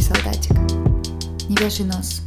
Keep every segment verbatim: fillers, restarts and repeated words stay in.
солдатик, не вешай нос.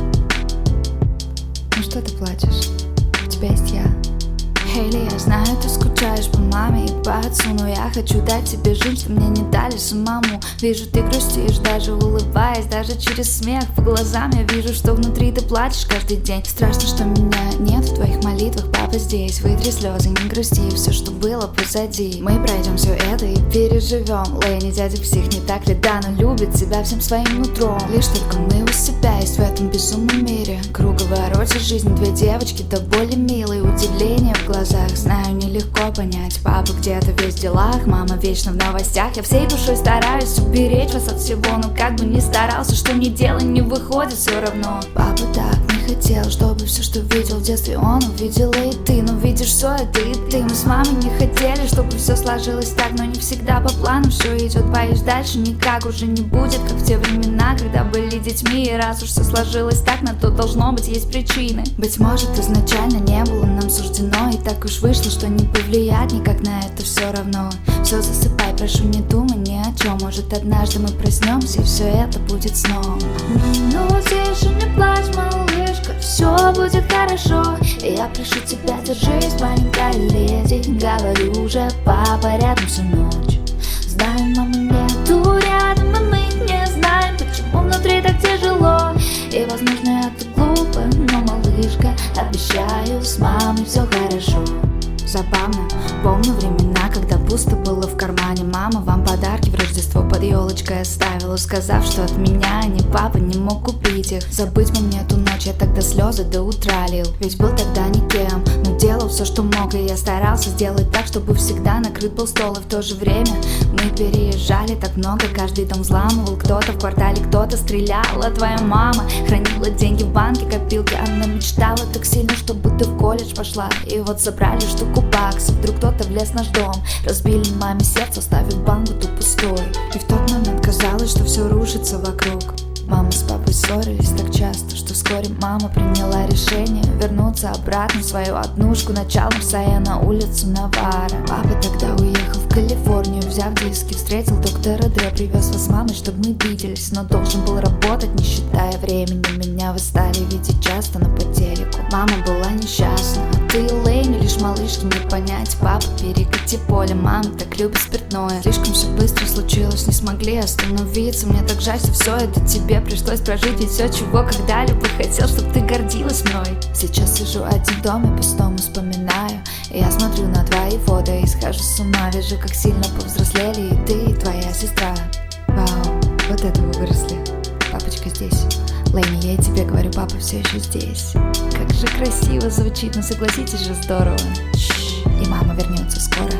Ну что ты плачешь? У тебя есть я. Хейли, я знаю, ты скучаешь по маме и по отцу, но я хочу дать тебе жизнь, что мне не дали самому. Вижу, ты грустишь, даже улыбаясь, даже через смех по глазам я вижу, что внутри ты плачешь каждый день. Страшно, что меня нет в твоих молитвах, папа здесь. Вытри слезы, не грусти, все, что было позади. Мы пройдем все это и переживем. Лэйни, дядя псих, не так ли? Да, но любит тебя всем своим нутром. Лишь только мы у себя есть в этом безумном мире. Круговороте жизни, две девочки, да более милые. Удивление в глазах, знаю, нелегко понять. Папа где-то весь в делах, мама вечно в новостях. Я всей душой стараюсь уберечь вас от всего, но как бы ни старался, что ни делай, не выходит все равно. Папа так не хотел, чтобы все, что видел в детстве, он увидел и ты. Но видишь, все это и ты. Мы с мамой не хотели, чтобы все сложилось так, но не всегда по плану все идет. Боюсь, дальше никак уже не будет, как в те времена, когда были детьми. И раз уж все сложилось так, на то должно быть есть причины. Быть может, изначально не было нам суждено, и так уж вышло, что не повлиять никак на это все равно. Все, засыпай, прошу, не думай ни о чем. Может, однажды мы проснемся и все это будет сном. Ну тише, не плачь, малышка, все будет хорошо. Я прошу тебя, держись, маленькая леди. Говорю уже, папа рядом всю ночь. Знаю, мамы нету рядом, и мы не знаем, почему внутри так тяжело. И возможно это глупо, но, малышка, обещаю, с мамой все хорошо. Забавно, помню времена, когда пусто было в кармане. Мама вам подарки в Рождество под елочкой оставила, сказав, что от меня ни папа не мог купить их. Забыть бы мне ту ночь, я тогда слезы до утра лил. Ведь был тогда никем, но делал все, что мог. И я старался сделать так, чтобы всегда накрыт был стол. И в то же время мы переезжали так много, каждый дом взламывал. Кто-то в квартале, кто-то стрелял. А твоя мама хранила деньги в банке, копилки. Она мечтала так сильно, чтобы ты в колледж пошла. И вот собрали штуку баксов, вдруг кто-то влез в наш дом. Разбили маме сердце, оставив банку ту пустой. И в тот момент казалось, что все рушится вокруг. Мама с папой ссорились так часто, что вскоре мама приняла решение вернуться обратно в свою однушку, началом сая на улицу Навара. Папа тогда уехал в Калифорнию, взяв диски, встретил доктора Дре, привез вас с мамой, чтобы мы виделись, но должен был работать, не считая времени. Меня вы стали видеть часто, но по телеку. Мама была несчастна, а ты, Лэйни, лишь малышки не понять. Папа, перекати поле, мама так любит спиртное. Слишком все быстро случилось, не смогли остановиться. Мне так жаль, что все это тебе пришлось прожить, ведь все, чего когда-либо хотел, чтобы ты гордилась мной. Сейчас сижу один в доме, пустом вспоминаю. И я смотрю на твои фото и схожу с ума. Вижу, как сильно повзрослели и ты, и твоя сестра. Вау, вот это вы выросли. Папочка здесь. Лэйни, я и тебе говорю, папа все еще здесь. Как же красиво звучит, но согласитесь же, здорово. Шш, и мама вернется скоро.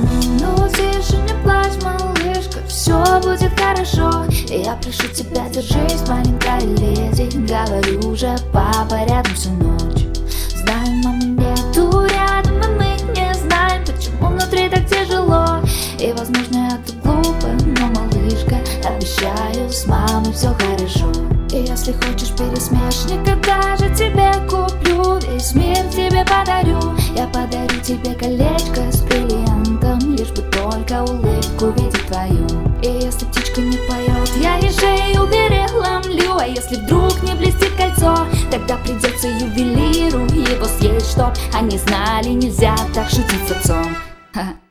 Ну тише, не плачь, малышка, все будет хорошо. Я прошу тебя, держись, маленькая леди. Говорю уже, папа рядом всю ночь. Знаю, мамы нету рядом, и мы не знаем, почему внутри так тяжело. И возможно это глупо, но, малышка, обещаю, с мамой все хорошо. И если хочешь пересмешника, даже тебе куплю, весь мир тебе подарю. Я подарю тебе колечко с бриллиантом, лишь бы только улыбку видеть твою. И если птичка не поет, я ей шею переломлю. А если вдруг не блестит кольцо, тогда придется ювелиру его съесть, чтоб они знали, нельзя так шутить с отцом. Ха-ха.